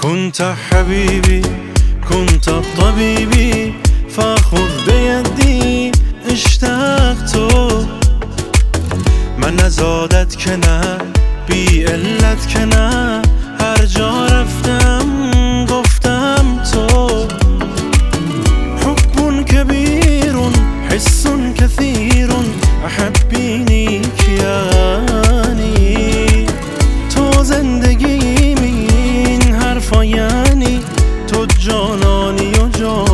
كنت حبيبي كنت طبيبي فخذ بيدي اشتقت من نزادت که نه بی علت که نه هر جا رفتم گفتم تو حب كبير حس كثير احبینی کیانی تو زندگی این حرفا یعنی تو جانانی و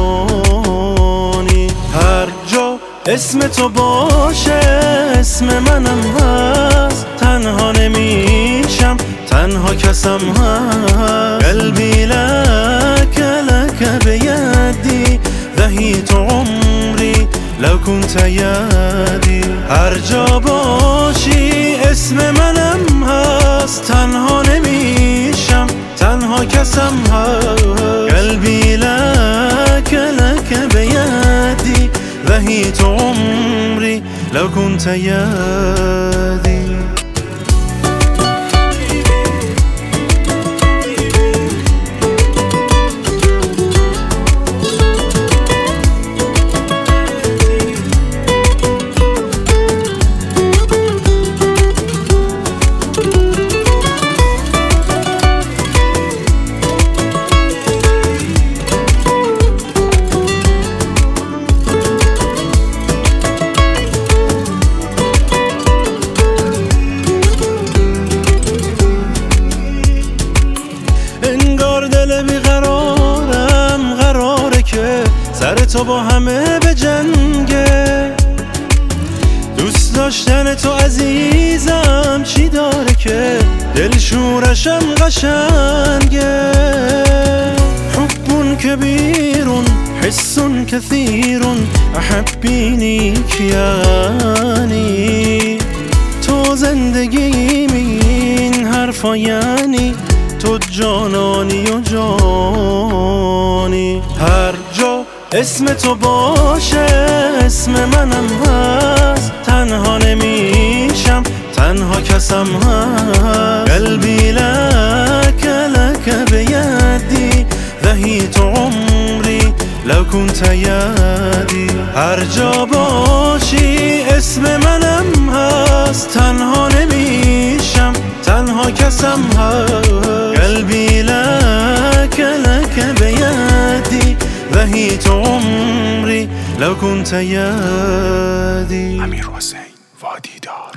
جانی هر جا اسم تو باشه اسم منم هست تنها نمیشم تنها کسم هست قلبی لك لك بیدی دهیت عمری لو كنت یادی هر جا باشی اسم منم هست تنها نمیشم تنها کسم هست قلبی لك لك بیدی دهیت عمری لو كنت یادی انگار دل بیقرارم قراره که سر تو با همه به جنگه دوست داشتن تو عزیزم چی داره که دل شورشم قشنگه حب كبير حس كثير احبینی کیانی تو زندگی این حرفا یعنی تو جانانی و جانی هر جا اسم تو باشه اسم منم هست تنها نمیشم تنها کسم هست قلبی لك لك بیدی دهیت عمری لو كنت یادی هر جا باشی اسم منم هست تنها نمیشم تنها کسم هست قلبی لك لك بیدی دهیت عمری لو كنت یادی امیر حسین وادی دار.